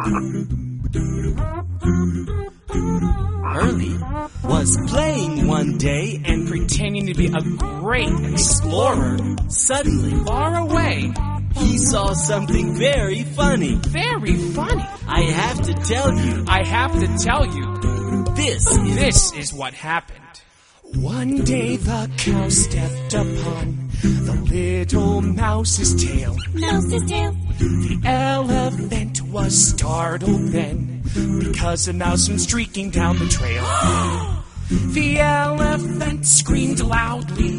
Hurley was playing one day and pretending to be a great explorer. suddenly Far away. he saw something very funny. Very funny. I have to tell you, I have to tell you, this is what happened. One day the cow stepped upon the little mouse's tail. Mouse's tail. The elephant was startled then, because a mouse went streaking down the trail. The elephant screamed loudly.